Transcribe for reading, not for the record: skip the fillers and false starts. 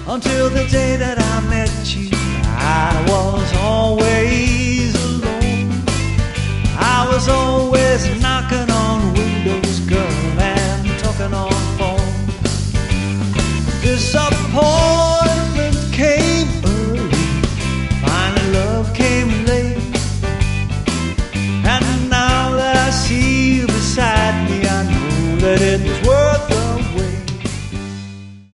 Until the day that I met you, I was always alone. I was always knocking on windows, girl, and talking on phone. Disappointed